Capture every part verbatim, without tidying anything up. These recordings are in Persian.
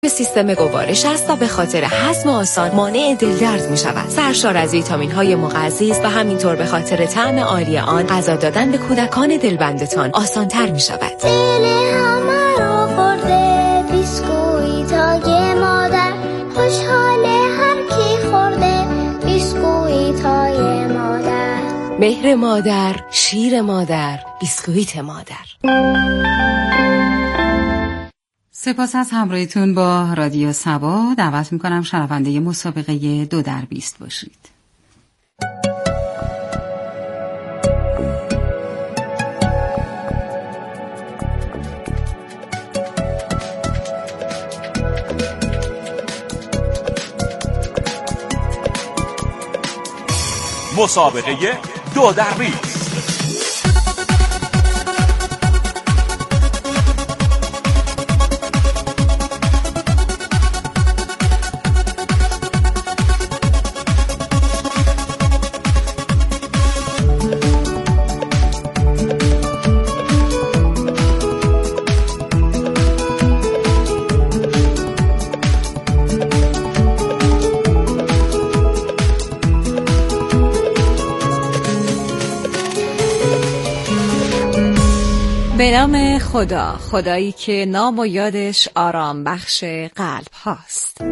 سیستم گوارش است و به خاطر هضم آسان مانع دلدرد می شود. سرشار از ویتامین های مغذی است و همینطور به خاطر طعم عالی آن غذا دادن به کودکان دلبندتان آسان تر می شود. دل همه را خورده بیسکویت های مادر، خوشحاله هر کی خورده بیسکویت های مادر. مهر مادر، شیر مادر، بیسکویت مادر. سپاس از همراهیتون با رادیو سبا. دعوت میکنم شنونده مسابقه دو در بیست باشید. مسابقه دو در بیست. به نام خدا، خدایی که نام و یادش آرام بخش قلب هاست.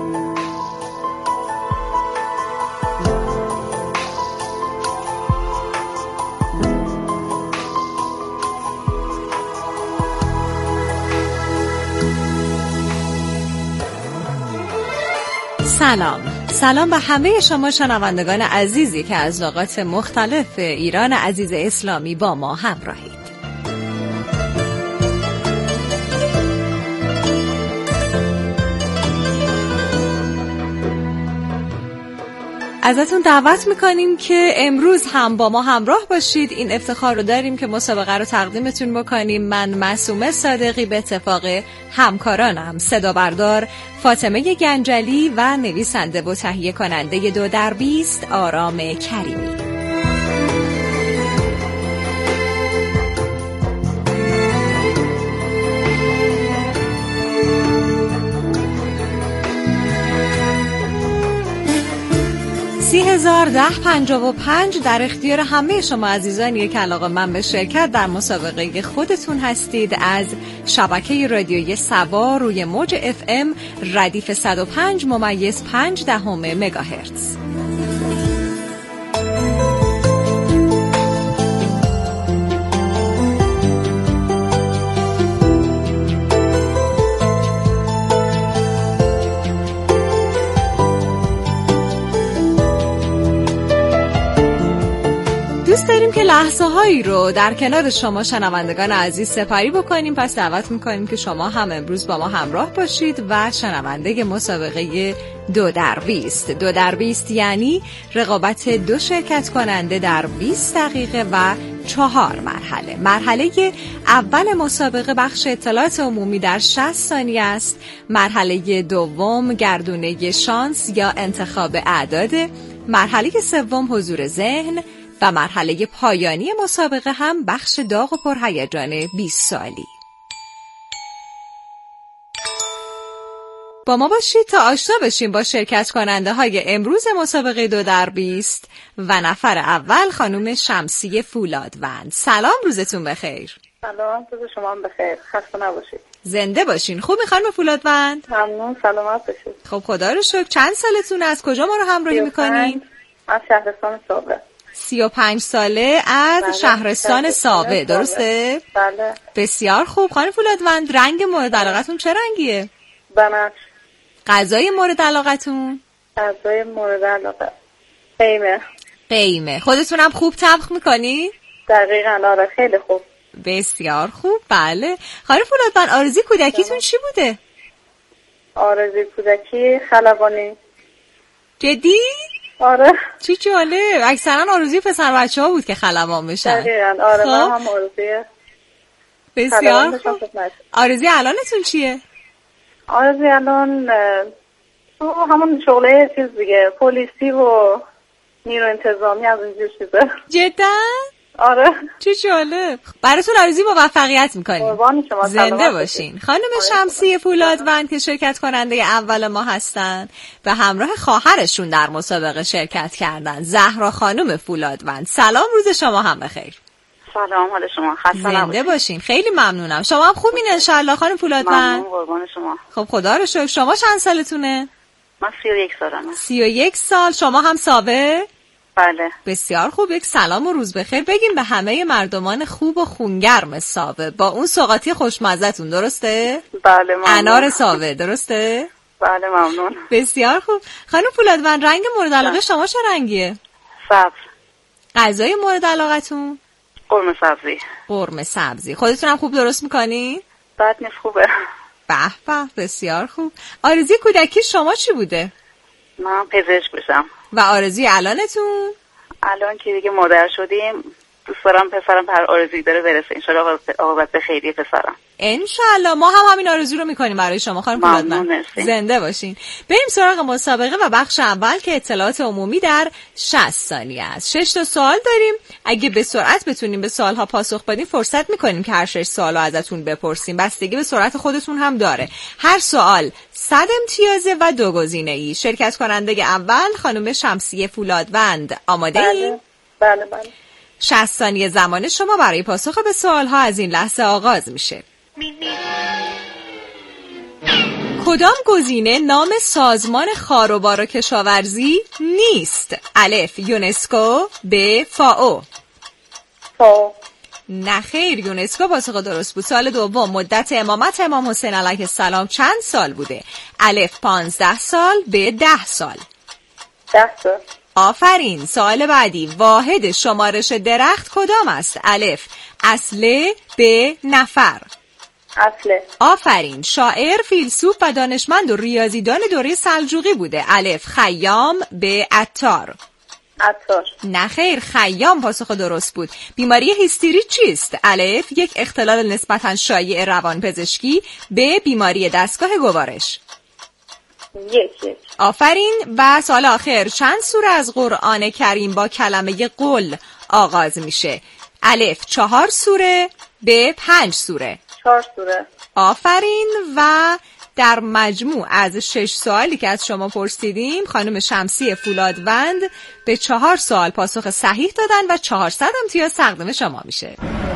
سلام سلام به همه شما شنوندگان عزیزی که از نقاط مختلف ایران عزیز اسلامی با ما همراهید. ازتون دعوت میکنیم که امروز هم با ما همراه باشید. این افتخار رو داریم که مسابقه رو تقدیمتون بکنیم. من معصومه صادقی به اتفاق همکارانم صدا بردار فاطمه گنجلی و نویسنده و تهیه کننده دو در بیست آرام کریمی. سی هزار ده پنجاه و پنج در اختیار همه شما عزیزانیه که علاقه من به شرکت در مسابقه خودتون هستید. از شبکه رادیویی سبا روی موج اف ام ردیف صد و پنج ممیز پنج دهم مگاهرتز. دوست داریم که لحظه هایی رو در کنار شما شنوندگان عزیز سپری بکنیم. پس دعوت میکنیم که شما هم امروز با ما همراه باشید و شنونده مسابقه دو در بیست. دو در بیست یعنی رقابت دو شرکت کننده در بیست دقیقه و چهار مرحله. مرحله اول مسابقه بخش اطلاعات عمومی در شصت ثانیه است. مرحله دوم گردونه شانس یا انتخاب اعداد. مرحله سوم حضور ذهن و مرحله پایانی مسابقه هم بخش داغ و پرهیجان بیست سالی. با ما باشید تا آشنا بشیم با شرکت کننده های امروز مسابقه دو در بیست و نفر اول خانم شمسی فولادوند. سلام، روزتون بخیر. سلام، روز شما هم بخیر. خسته نباشید. زنده باشین. خوبی خانم فولادوند؟ ممنون، سلامت باشید. خب خدا رو شکر. چند سالتون؟ از کجا ما رو همراهی میکنین؟ از شهرستان ساوه. سی و پنج ساله از بله. شهرستان ساوه، درسته؟ بله. بسیار خوب. خانم فولادوند، رنگ مورد علاقتون چه رنگیه؟ بنفش. غذای مورد علاقتون؟ غذای مورد علاقه قیمه. قیمه. خودتونم خوب طبخ میکنی؟ دقیقاً، آره خیلی خوب. بسیار خوب. بله. خانم فولادوند، آرزوی کودکیتون چی بوده؟ آرزوی کودکی خلبانی. جدی؟ آره. چی جالب. اکثرا آرزوی پسر بچه ها بود که خلبان بشن. دقیقاً، آره. خب. من هم آرزوی بسیار خوب. آرزوی الانتون چیه؟ آرزوی الان تو همون شغله چیز دیگه، پلیسی و نیرو انتظامی از اینجور چیزا. جدا؟ آره. چه جالب. براتون آرزوی موفقیت میکنیم. قربان شما. زنده باشین. خانم شمسی فولادوند که شرکت کننده اول ما هستن به همراه خواهرشون در مسابقه شرکت کردن. زهرا خانم فولادوند. سلام، روز شما هم بخیر. سلام، حال شما؟ خسته زنده نباشید. باشین. خیلی ممنونم. شما هم خوبین ان شاء الله خانم فولادوند؟ ممنون، قربان شما. خب خدا رو شکر. شما چند سالتونه؟ من سی و یک سالمه. سی و یک سال. شما هم سابه؟ بله. بسیار خوب. یک سلام و روز بخیر بگیم به همه مردمان خوب و خونگرم ساوه با اون سوغاتی خوشمزه‌تون، درسته؟ بله ممنون. انار ساوه، درسته؟ بله ممنون. بسیار خوب. خانم فولادوند، رنگ مورد علاقه شما چه رنگیه؟ سبز. غذای مورد علاقتون؟ قرمه سبزی. قرمه سبزی. خودتون هم خوب درست میکنی؟ بد نیست، خوبه. به به، بسیار خوب. آرزوی کودکی شما چی بوده؟ من پزشک بشم. و آرزوی الانتون؟ الان که دیگه مادر شدیم دوست دارم پسرم پر آرزویی داره برسه، انشالله عاقبت به خیریه پسرم. انشالله. ما هم همین آرزو رو میکنیم برای شما خانم فولادوند. زنده باشین. بریم سراغ مسابقه و بخش اول که اطلاعات عمومی در شصت ثانیه است. شش تا سوال داریم. اگه به سرعت بتونیم به سوالها پاسخ بدیم فرصت میکنیم که هر شش سوال رو ازتون بپرسیم. بستگی به سرعت خودتون هم داره. هر سوال صد امتیازه و دو گزینه‌ای. شرکت کننده اول خانم شمسی فولادوند، آماده اید؟ بله بله بله. شصت ثانیه زمان شما برای پاسخ به سوالها از این لحظه آغاز میشه. کدام گزینه نام سازمان خار و بار و کشاورزی نیست؟ الف یونسکو، ب فائو. فائو. نه خیر، یونسکو پاسخ درست بود. سال دوم، مدت امامت امام حسین علیه السلام چند سال بوده؟ الف پانزده سال، ب ده سال. ده سال. آفرین. سوال بعدی، واحد شمارش درخت کدام است؟ الف اصله، ب نفر. اصله. آفرین. شاعر، فیلسوف و دانشمند و ریاضیدان دوره سلجوقی بوده. الف خیام، ب عطار. عطار. نه خیر، خیام پاسخ درست بود. بیماری هیستری چیست؟ الف یک اختلال نسبتاً شایع روانپزشکی، ب بیماری دستگاه گوارش. یک یک. آفرین. و سوال آخر، چند سوره از قرآن کریم با کلمه قل آغاز میشه؟ الف چهار سوره، ب پنج سوره. چهار سوره. آفرین. و در مجموع از شش سوالی که از شما پرسیدیم خانم شمسی فولادوند به چهار سوال پاسخ صحیح دادن و چهارصد امتیاز تقدیم شما میشه.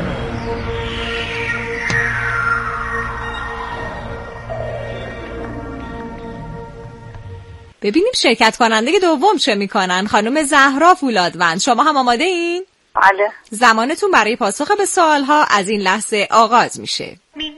ببینیم شرکت کننده دوم چه میکنن. خانم زهرا فولادوند، شما هم آماده این؟ بله. زمانتون برای پاسخ به سوالها از این لحظه آغاز میشه.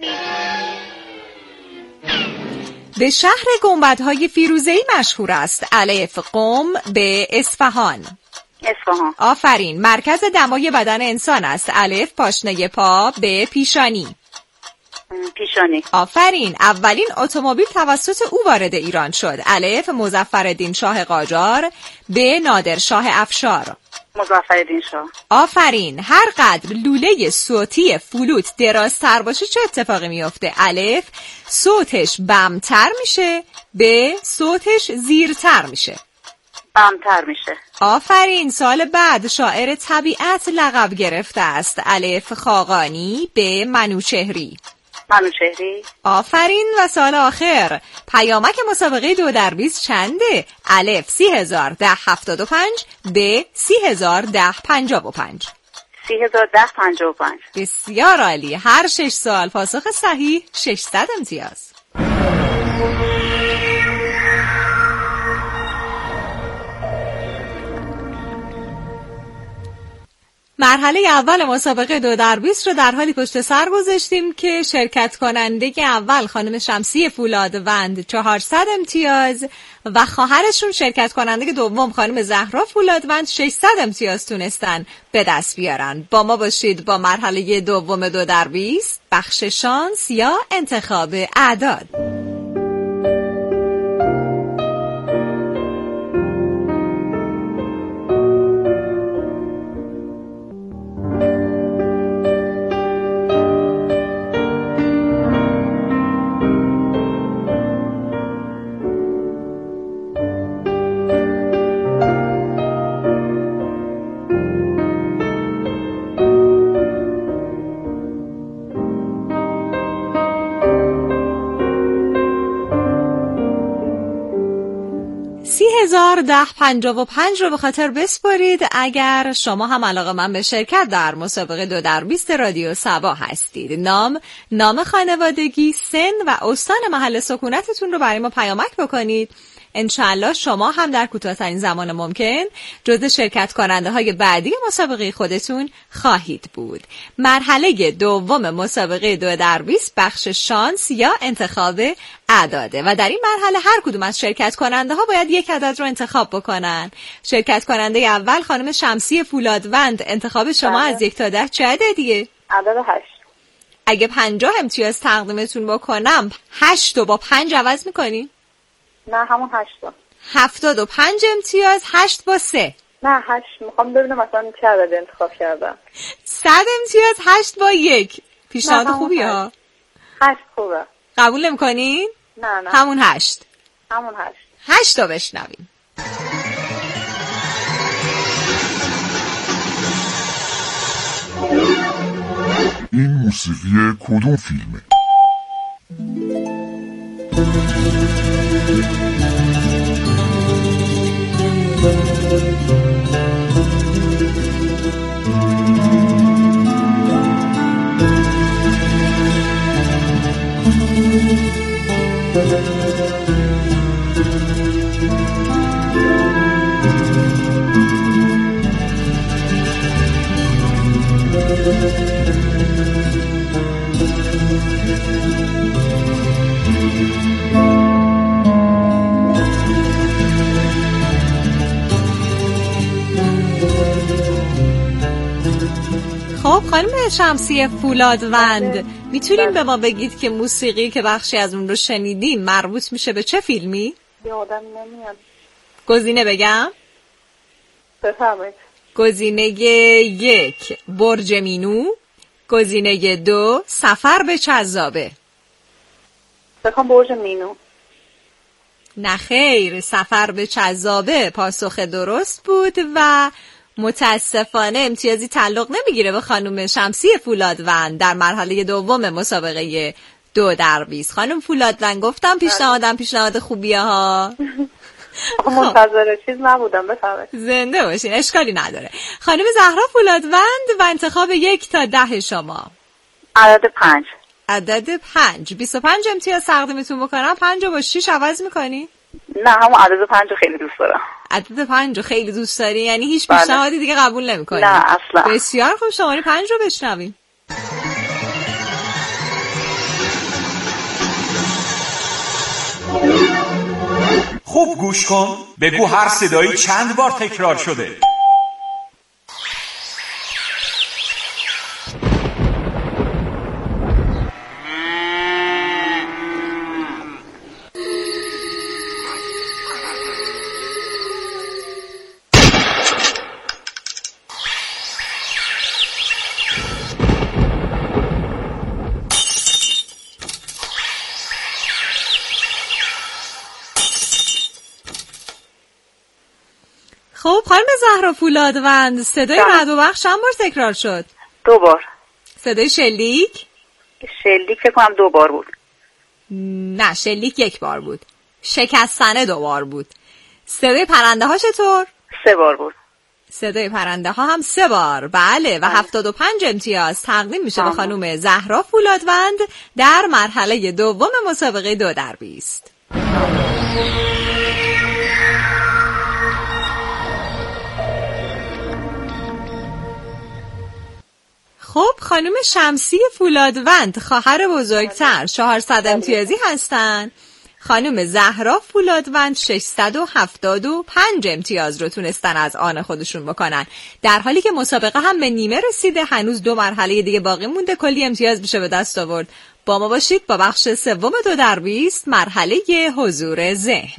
به شهر گنبدهای فیروزه‌ای مشهور است؟ الف قم، ب اصفهان. اصفهان. آفرین. مرکز دمای بدن انسان است؟ الف پاشنه پا، ب پیشانی. پیشانی. آفرین. اولین اتومبیل توسط او وارد ایران شد؟ الف مظفرالدین شاه قاجار، ب نادر شاه افشار. مظفرالدین شاه. آفرین. هر قدر لوله صوتی فلوت درازتر باشه چه اتفاقی میفته؟ الف صوتش بمتر میشه، ب صوتش زیرتر میشه. بمتر میشه. آفرین. سال بعد، شاعر طبیعت لقب گرفته است؟ الف خاقانی، ب منوچهری. منوچهری. آفرین. و سال آخر، پیامک مسابقه دو در بیست چنده؟ الف سی هزار ده هفتاد و پنج، ب سی هزار ده پنجاب و پنج. سی هزار ده پنجاب و پنج. بسیار عالی. هر شش سوال پاسخ صحیح، ششصد امتیاز. مرحله اول مسابقه دو در بیست رو در حالی پشت سر گذاشتیم که شرکت کننده اول خانم شمسی فولادوند چهارصد امتیاز و خواهرشون شرکت کننده دوم خانم زهرا فولادوند ششصد امتیاز تونستن به دست بیارن. با ما باشید با مرحله دوم دو در بیست، بخش شانس یا انتخاب اعداد. هزار ده پنجاه و پنج رو به خاطر بسپارید اگر شما هم علاقه من به شرکت در مسابقه دو در بیست رادیو سبا هستید. نام، نام خانوادگی، سن و استان محل سکونتتون رو برای ما پیامک بکنید. انشالله شما هم در کوتاه‌ترین زمان ممکن جزو شرکت کننده های بعدی مسابقه خودتون خواهید بود. مرحله دوم مسابقه دو در بیست بخش شانس یا انتخاب اعداده و در این مرحله هر کدوم از شرکت کننده ها باید یک عدد رو انتخاب بکنن. شرکت کننده اول خانم شمسی فولادوند، انتخاب شما از یک تا ده چه عددیه؟ عدد هشت. اگه پنجاه امتیاز تقدیمتون بکنم هشت رو با پنج عوض میکنی؟ نه همون هشتا. هفتاد و پنج امتیاز، هشت با سه. نه هشت، میخوام ببینم مثلا چه عدد انتخاب کردم. صد امتیاز، هشت با یک. پیشنهاد خوبی ها. هشت خوبه. قبول نمی‌کنین؟ نه نه. همون هشت. همون هشت. هشت تا بشنویم. این موسیقی کدوم فیلمه؟ خب خانم شمسی فولادوند، میتونین به ما بگید که موسیقی که بخشی از اون رو شنیدیم مربوط میشه به چه فیلمی؟ یادم نمیاد. گزینه بگم؟ بفرمایید. گزینه یک برج مینو، گزینه دو سفر به چذابه. بخوام برج مینو. نه خیر، سفر به چذابه پاسخ درست بود و متاسفانه امتیازی تعلق نمیگیره به خانم شمسی فولادوند در مرحله دوم مسابقه دو در بیست. خانم فولادوند گفتم پیشنهادم پیشنهاد خوبیه ها. منتظر چیز نبودم. بفرمایید. زنده باشین، اشکالی نداره. خانم زهرا فولادوند و انتخاب یک تا ده شما. عدد پنج. عدد پنج. بیست و پنج امتیاز تقدیمتون بکنم، پنج رو با شیش عوض میکنی؟ نه همون عدد پنج رو خیلی دوست دارم. عدد پنج رو خیلی دوست داری؟ یعنی هیچ پیشنهادی دیگه قبول نمی‌کنی؟ نه اصلا. بسیار خوب، شماره پنج رو بشنویم. خوب گوش کن، بگو هر صدایی چند بار تکرار شده. خب خانم زهرا فولادوند، صدای رعد و برق چند بار تکرار شد؟ دو بار. صدای شلیک؟ شلیک فکر کنم دو بار بود. نه شلیک یک بار بود. شکستنه دو بار بود. صدای پرنده ها چطور؟ سه بار بود. صدای پرنده ها هم سه بار. بله و هفتاد و پنج امتیاز تقدیم میشه به خانم زهرا فولادوند در مرحله دوم مسابقه دو در بیست. خب خانم شمسی فولادوند خواهر بزرگتر چهارصد امتیازی هستن. خانم زهرا فولادوند ششصد و هفتاد و پنج امتیاز رو تونستن از آن خودشون بکنن، در حالی که مسابقه هم به نیمه رسیده. هنوز دو مرحله دیگه باقی مونده، کلی امتیاز میشه به دست آورد. با ما باشید با بخش سوم دو در بیست، مرحله حضور ذهن.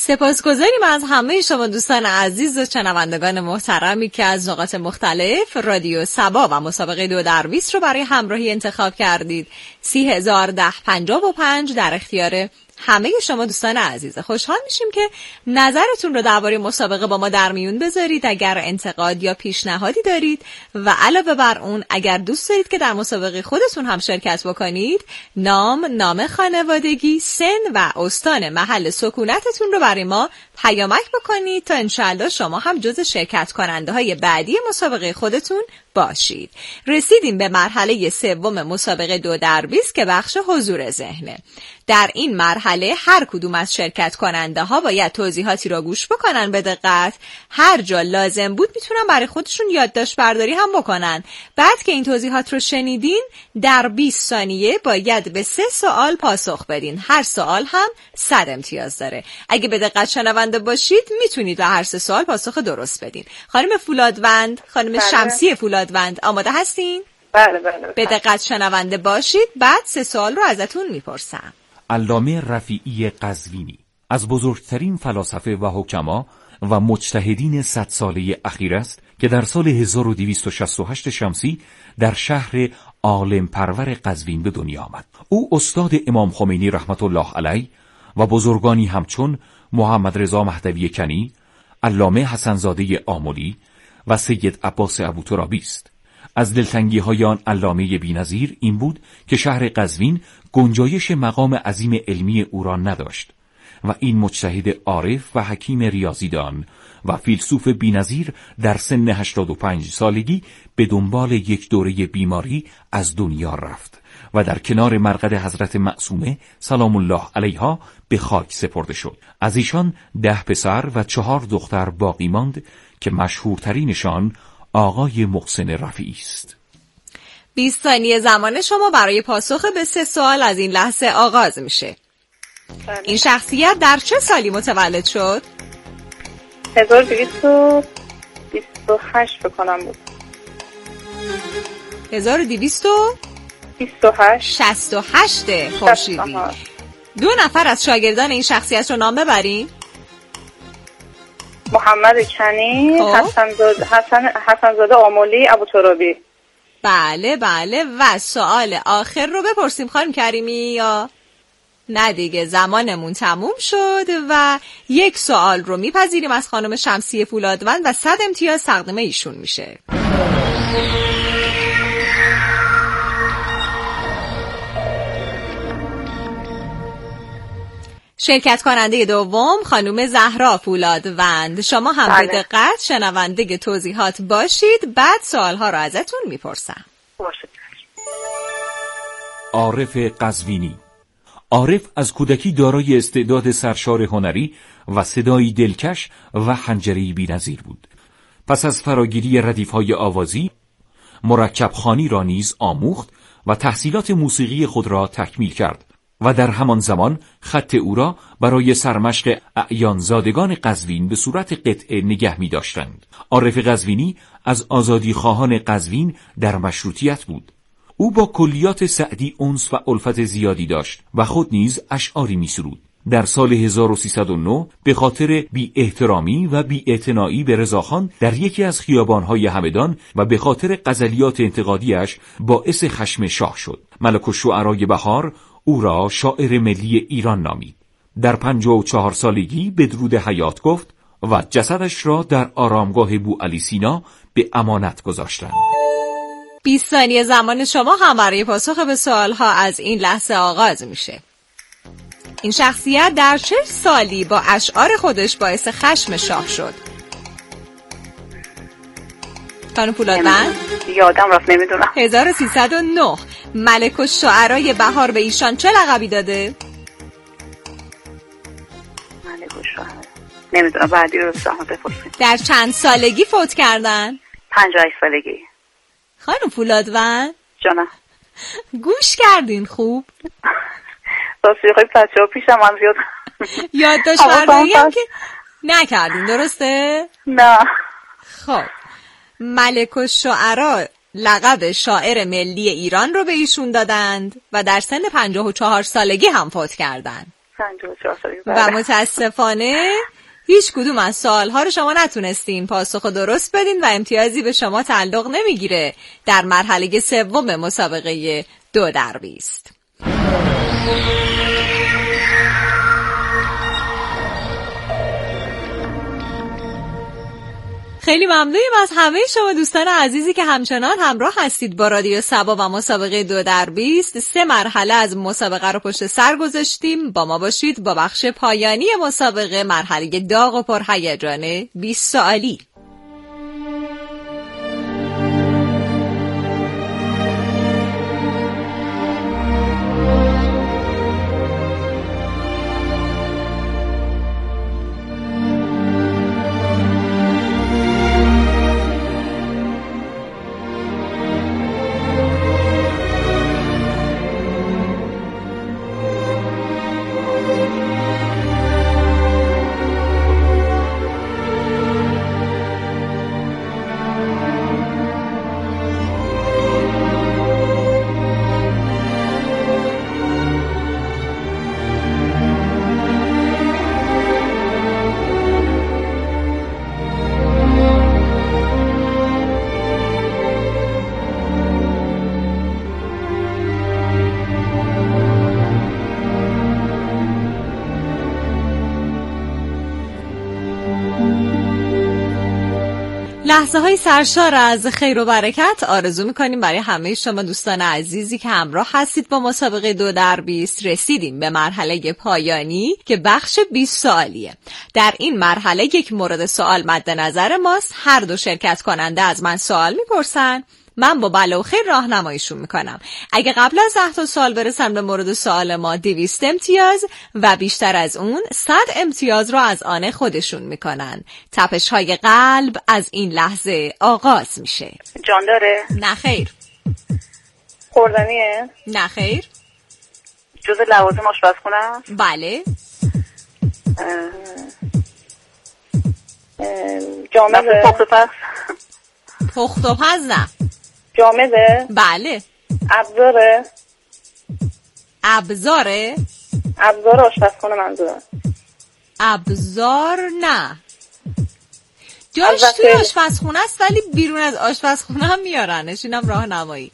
سپاسگزاریم از همه شما دوستان عزیز و شنوندگان محترمی که از نقاط مختلف رادیو صبا و مسابقه دو در بیست رو برای همراهی انتخاب کردید. سی هزار ده پنجاه و پنج در اختیار همه شما دوستان عزیز. خوشحال میشیم که نظرتون رو درباره مسابقه با ما در میون بذارید. اگر انتقاد یا پیشنهادی دارید و علاوه بر اون اگر دوست دارید که در مسابقه خودتون هم شرکت بکنید، نام، نام خانوادگی، سن و استان محل سکونتتون رو برای ما پیامک بکنید تا انشالله شما هم جز شرکت کننده های بعدی مسابقه خودتون باشید. رسیدیم به مرحله سوم مسابقه دو در بیست که بخش حضور ذهنه. در این مرحله هر کدوم از شرکت کننده ها باید توضیحاتی را گوش بکنن به دقت. هر جا لازم بود میتونن برای خودشون یادداشت برداری هم بکنن. بعد که این توضیحات رو شنیدین در بیست ثانیه باید به سه سوال پاسخ بدین. هر سوال هم صد امتیاز داره. اگه به دقت شنونده باشید میتونید به هر سه سوال پاسخ درست بدین. خانم فولادوند، خانم بله. شمسی فولادوند، آماده هستین؟ بله بله. به دقت شنونده باشید. بعد سه سوال رو ازتون میپرسم. علامه رفیعی قزوینی از بزرگترین فلاسفه و حکما و مجتهدین صد ساله اخیر است که در سال هزار و دویست و شصت و هشت شمسی در شهر عالم پرور قزوین به دنیا آمد. او استاد امام خمینی رحمت الله علیه و بزرگانی همچون محمد رضا مهدوی کنی، علامه حسن زاده آملی و سید عباس ابوترابی است. از دلتنگی‌های آن علامه بی‌نظیر این بود که شهر قزوین گنجایش مقام عظیم علمی او را نداشت و این مجتهد عارف و حکیم ریاضیدان و فیلسوف بی‌نظیر در سن هشتاد و پنج سالگی به دنبال یک دوره بیماری از دنیا رفت و در کنار مرقد حضرت معصومه سلام الله علیها به خاک سپرده شد. از ایشان ده پسر و چهار دختر باقی ماند که مشهورترینشان آقای محسن رفیعی است. بیست ثانیه زمان شما برای پاسخ به سه سوال از این لحظه آغاز میشه. بله. این شخصیت در چه سالی متولد شد؟ هزار و دویست و بیست و هشت بکنم بود. هزار و دویست و بیست و هشت شصت و هشت خورشیدی. دو نفر از شاگردان این شخصیت رو نام ببرین. محمد کنی، حسن زاده حسن حسن زاده آملی، ابوترابی. بله بله. و سوال آخر رو بپرسیم خانم کریمی یا نه دیگه زمانمون تموم شد و یک سوال رو میپذیریم از خانم شمسی فولادوند و صد امتیاز تقدیم ایشون میشه. شرکت کننده دوم خانم زهرا فولادوند، شما هم بله. به دقت شنونده توضیحات باشید. بعد سوالها رو ازتون میپرسم. باشه. عارف قزوینی. عارف از کودکی دارای استعداد سرشار هنری و صدایی دلکش و حنجره‌ای بی‌نظیر بود. پس از فراگیری ردیف‌های آوازی، مرکب خوانی را نیز آموخت و تحصیلات موسیقی خود را تکمیل کرد و در همان زمان خط او را برای سرمشق اعیانزادگان قزوین به صورت قطعه نگه می داشتند. عارف قزوینی از آزادیخواهان قزوین در مشروطیت بود. او با کلیات سعدی انس و الفت زیادی داشت و خود نیز اشعاری می سرود. در سال هزار و سیصد و نه به خاطر بی احترامی و بی اعتنایی به رضاخان در یکی از خیابان‌های همدان و به خاطر غزلیات انتقادیش باعث خشم شاه شد. ملک الشعرای بهار او را شاعر ملی ایران نامید. در پنجاه و چهار سالگی بدرود حیات گفت و جسدش را در آرامگاه بوعلی سینا به امانت گذاشتند. بیست ثانیه زمان شما هم برای پاسخ به سوالها از این لحظه آغاز میشه. این شخصیت در چه سالی با اشعار خودش باعث خشم شاه شد؟ خانم فولادوند؟ یادم رفت نمیدونم. هزار و سیصد و نه. ملک الشعرای بهار به ایشان چه لقبی داده؟ ملک الشعرا نمیدونم، بعدی رو زحمت بپرسید. در چند سالگی فوت کردن؟ پنجاه سالگی. خانم فولادوند؟ جانم. گوش کردین خوب؟ راستی خیلی بچه‌ها پیشم هم زیاد یادداشت برداری هم که نکردین درسته؟ نه. خب ملک الشعرا لقب شاعر ملی ایران رو به ایشون دادند و در سن پنجاه و چهار سالگی هم فوت کردند. پنجاه و چهار سالگی. و متاسفانه هیچ کدوم از سوال‌ها رو شما نتونستین پاسخ درست بدین و امتیازی به شما تعلق نمیگیره در مرحله سوم مسابقه دو در بیست. خیلی ممنونیم از همه شما دوستان عزیزی که همچنان همراه هستید با رادیو صبا و مسابقه دو در بیست. سه مرحله از مسابقه رو پشت سر گذاشتیم. با ما باشید با بخش پایانی مسابقه، مرحله داغ و پرهیجان بیست سوالی. لحظه های سرشار از خیر و برکت آرزو میکنیم برای همه شما دوستان عزیزی که همراه هستید با مسابقه دو در بیست. رسیدیم به مرحله پایانی که بخش بیست سوالیه. در این مرحله یک مورد سوال مد نظر ماست. هر دو شرکت کننده از من سوال میپرسن، من با بلا و خیر راهنماییشون میکنم. اگه قبل از ده تا سوال برسن به مورد سوال ما دویست امتیاز و بیشتر از اون صد امتیاز رو از آن خودشون میکنن. تپش های قلب از این لحظه آغاز میشه. جان داره؟ نه خیر. خوردنیه؟ نه خیر. جزء لوازم آشپزخونه است؟ بله. جامده؟ پخت و پز؟ پخت و پز نه. جامده؟ بله. ابزاره؟ ابزاره؟ ابزار آشپزخونه منظورم. ابزار نه. جاش توی آشپزخونه است ولی بیرون از آشپزخونه هم میارنش. اینم راهنمایی.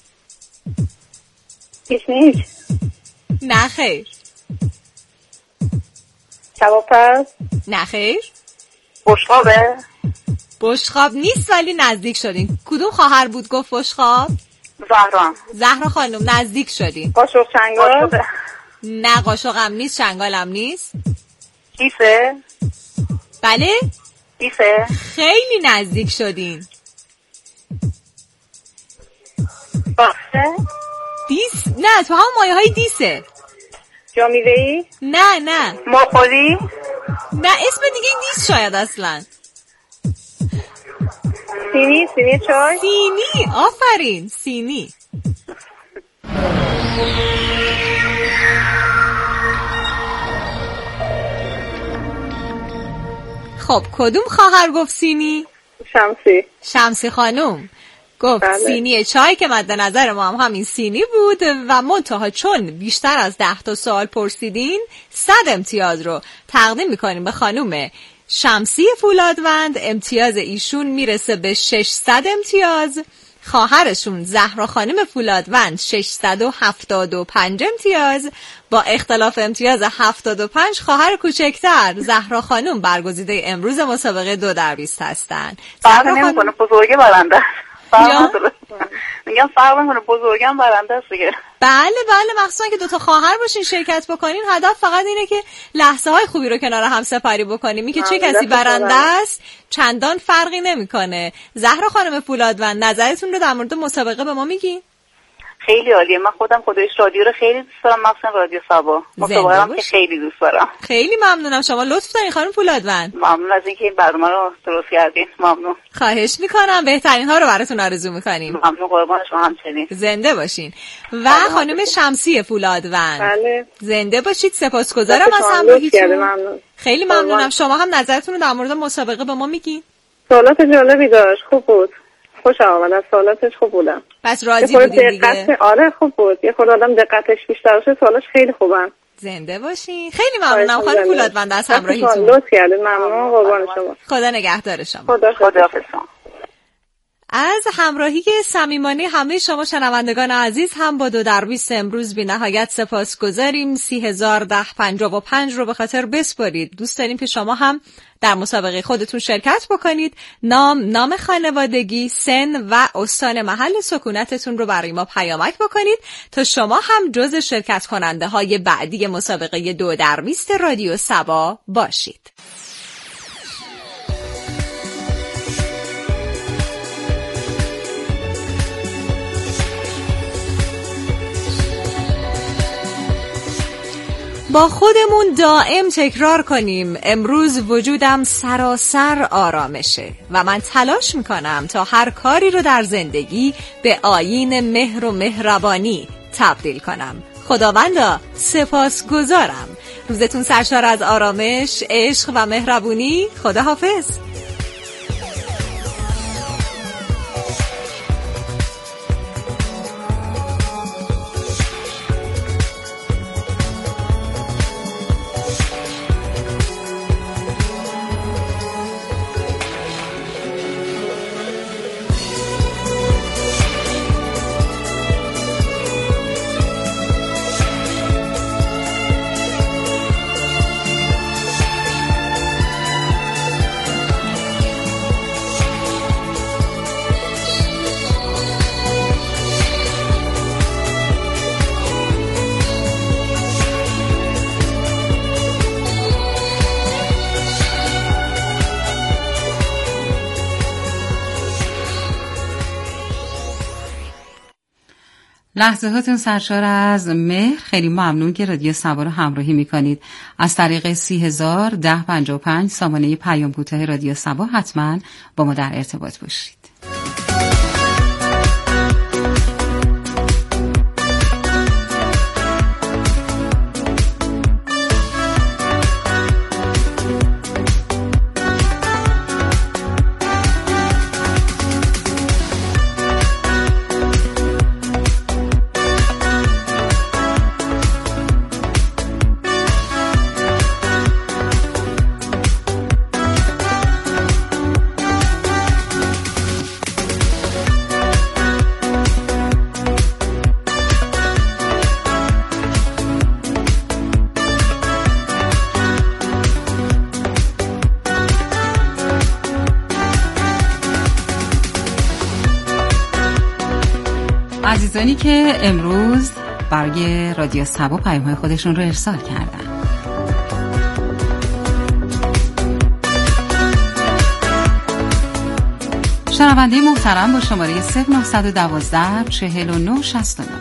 هیچ نیست؟ نه خیر. کباب پز؟ نه خیر. بشقابه؟ بشقاب نیست ولی نزدیک شدین. کدوم خواهر بود گفت بشقاب؟ زهرا. زهرا خانم نزدیک شدین. قاشق چنگال؟ نه قاشقم نیست، چنگالم نیست. کیسه؟ بله؟ کیسه؟ خیلی نزدیک شدین. باخته؟ دیس؟ نه تو هم مایه های دیسه. جامیدهی؟ نه نه. ماخوری؟ نه اسم دیگه دیس شاید اصلا. سینی؟ سینی چای؟ سینی. آفرین سینی. خب کدوم خواهر گفت سینی؟ شمسی. شمسی خانم گفت بله. سینی چای که مد نظر ما هم همین سینی بود و منتها چون بیشتر از ده تا سوال پرسیدین صد امتیاز رو تقدیم میکنیم به خانم شمسی فولادوند. امتیاز ایشون میرسه به ششصد امتیاز. خواهرشون زهرا خانم فولادوند ششصد و هفتاد و پنج امتیاز. با اختلاف امتیاز هفتاد و پنج خواهر کوچکتر زهرا خانم برگزیده امروز مسابقه دو در بیست هستن. فرق نمیکنه بزرگه برنده. میگم فرق نمیکنه بزرگم برنده است دیگه. بله بله مخصوصا که دوتا خواهر باشین شرکت بکنین هدف فقط اینه که لحظه های خوبی رو کنار هم سپری بکنیم. این که چه کسی برنده است چندان فرقی نمیکنه. زهرا خانم فولادوند نظرتون رو در مورد مسابقه به ما میگین؟ خیلی عالیه. من خودم خودش رادیو رو خیلی دوست دارم، مخصوصا رادیو صبا. مسابقه هم که خیلی دوست دارم. خیلی ممنونم. شما لطف دارین خانم فولادوند. ممنون از اینکه این برنامه رو درست کردین. ممنون. خواهش میکنم. بهترین ها رو براتون آرزو میکنیم. ممنون قربان شما همچنین. زنده باشین. و خانم شمسی فولادوند. بله. زنده باشید. سپاسگزارم از همراهیتون. خیلی ممنونم. شما هم نظرتون رو در مورد مسابقه به ما میگین؟ سوالات جالبی داشت. خوب بود. خوشم آمد. از سوالاتش خوب بودم. پس راضی بودین دیگه؟ آره خوب بود. یه خورده آدم دقتش بیشتر باشه سوالش خیلی خوبن. زنده باشین. خیلی ممنونم خانم پولادوند از همراهیتون. لطف کردید. ممنون. قربان شما. خدا نگهدار شما. خدا خداحافظ. از همراهی صمیمانه همه شما شنوندگان عزیز هم با دو در بیست امروز بی نهایت سپاسگزاریم. سی هزار ده پنجاه و پنج رو به خاطر بسپارید. دوست داریم که شما هم در مسابقه خودتون شرکت بکنید. نام، نام خانوادگی، سن و استان محل سکونتتون رو برای ما پیامک بکنید تا شما هم جز شرکت کننده های بعدی مسابقه دو در بیست رادیو سبا باشید. با خودمون دائم تکرار کنیم امروز وجودم سراسر آرامشه و من تلاش میکنم تا هر کاری رو در زندگی به آیین مهر و مهربانی تبدیل کنم. خداوندا سپاسگزارم. روزتون سرشار از آرامش، عشق و مهربونی. خداحافظ. لحظه هاتون سرشار از مهر. خیلی ممنون که رادیو سبا رو همراهی میکنید. از طریق سی هزار ده پنجاه و پنج سامانه پیام کوتاه رادیو سبا حتما با ما در ارتباط باشید. عزیزانی که امروز برای رادیو سبا پیام‌های خودشون رو ارسال کردن. شنونده محترم با شماره صفر نه یک دو چهل و نه شصت و نه.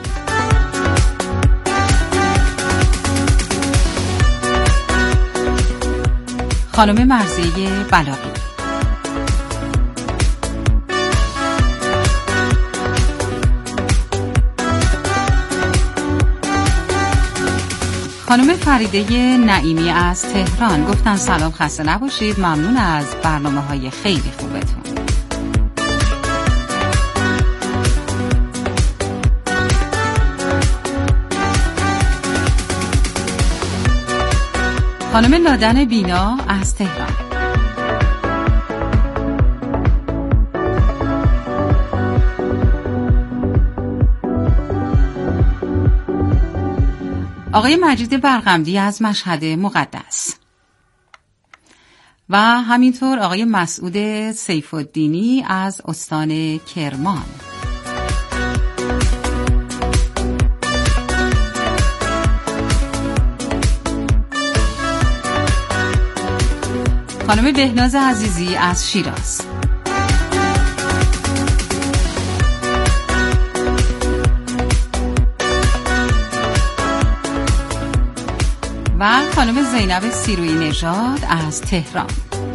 خانم مرضیه بلاغی، خانم فریده نعیمی از تهران گفتن سلام، خسته نباشید، ممنون از برنامه‌های خیلی خوبتون. خانم لادن بینا از تهران، آقای مجید برغمدی از مشهد مقدس و همینطور آقای مسعود سیف الدینی از استان کرمان. خانم بهناز عزیزی از شیراز و خانم زینب سیروی نژاد از تهران.